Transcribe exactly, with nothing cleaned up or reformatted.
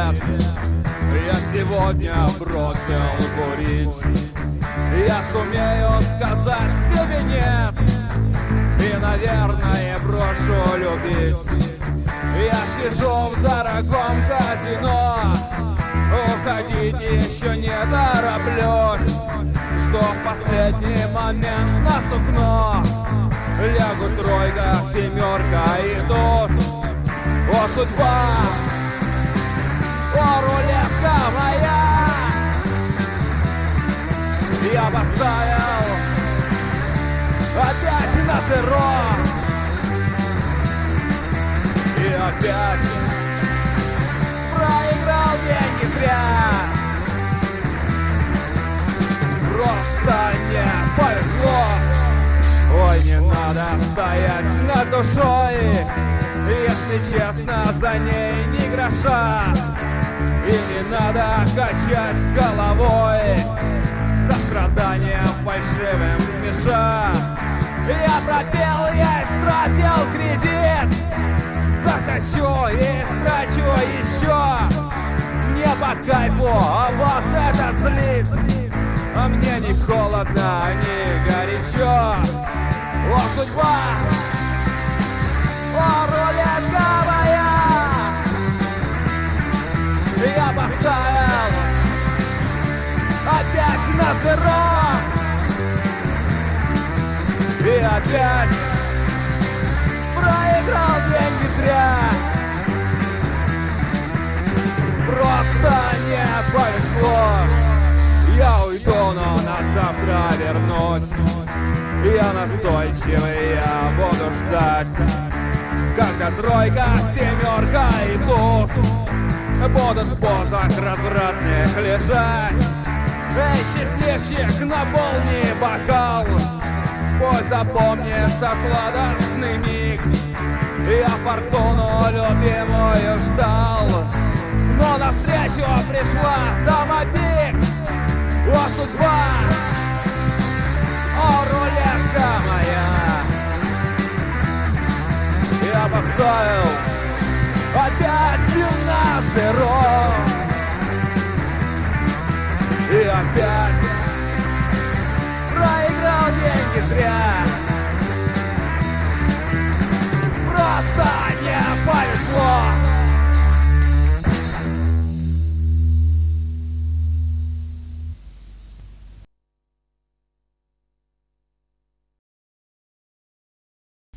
привет. Я сегодня бросил курить. Я сумею сказать себе нет. И, наверное, брошу любить. Я сижу в дорогом казино. Уходить еще не тороплюсь. Что в последний момент на сукно лягут тройка, семерка и туз. О, судьба, о, рулетка моя. Я поставил опять на зеро. И опять проиграл деньги зря. Просто не повезло. Ой, не надо стоять над душой, если честно, за ней ни гроша. И не надо качать головой, со страданием фальшивым смеша. Я пропел, я истратил кредит. Захочу и истрачу еще. Мне по кайфу, а вас это злит. А мне ни холодно, ни горячо. О, судьба, о, рулетка моя. Я поставил опять на зеро. И опять проиграл деньги зря. Просто не повезло. Я уйду, но на завтра вернусь. Я настойчивый, я буду ждать, когда тройка, семерка и туз будут в позах развратных лежать. Эй, счастливчик, наполни бокал, пусть запомнится сладостный миг. Я фортуну любимую ждал, но навстречу пришла домовик. О, судьба, о, рулетка моя. Я поставил опять на зеро. И опять проиграл деньги зря.